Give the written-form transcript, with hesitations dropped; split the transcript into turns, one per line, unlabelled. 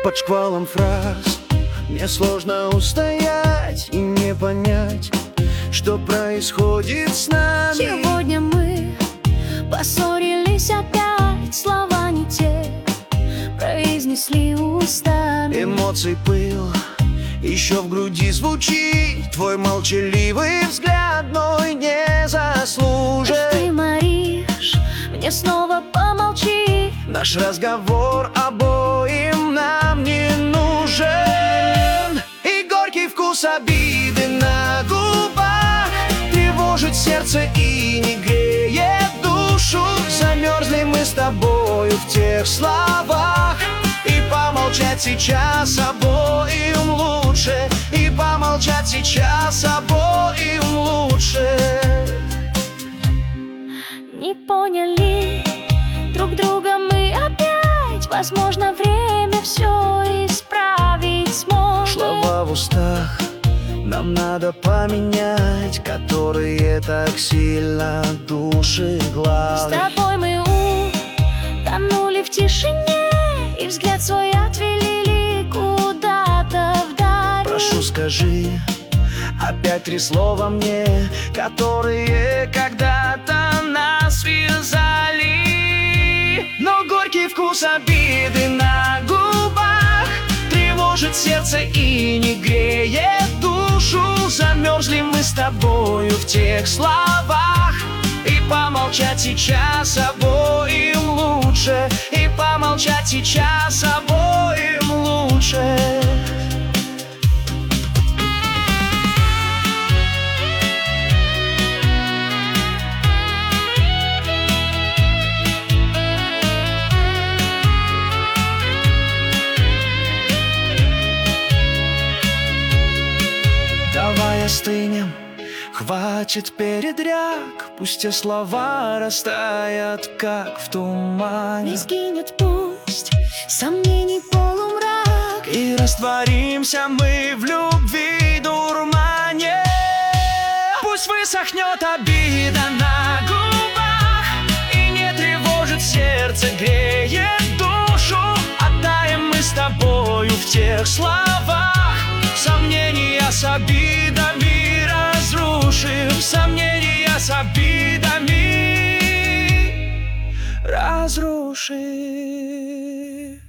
Под шквалом фраз мне сложно устоять и не понять, что происходит с нами.
Сегодня мы поссорились опять, слова не те произнесли устами.
Эмоций пыл еще в груди звучит, твой молчаливый взгляд мой не заслужен.
Ты моришь, мне снова помолчи.
Наш разговор обоим нам не нужен. И горький вкус обиды на губах тревожит сердце и не греет душу. Замерзли мы с тобою в тех словах, и помолчать сейчас обоим лучше. И помолчать сейчас обоим лучше.
Не поняли друг друга мы опять. Возможно, время все исправить сможет.
Слова в устах нам надо поменять, которые так сильно души
С
гладят.
тобой мы утонули в тишине, и взгляд свой отвели куда-то вдаль.
Прошу, скажи опять 3 слова мне, которые когда-то нас связали. Но горький вкус обиды на губах тревожит сердце и не греет душу. Замерзли мы с тобою в тех словах, и помолчать сейчас обоим лучше. И помолчать сейчас обоим лучше. Давай остынем, хватит передряг, пусть те слова растают, как в тумане.
Не сгинет пусть сомнений полумрак,
И растворимся мы в любви дурмане. Пусть высохнет обида на губах и не тревожит сердце, греет душу. Оттаем мы с тобою в тех словах, сомнения с обидами разрушим. Сомнения с обидами разрушим.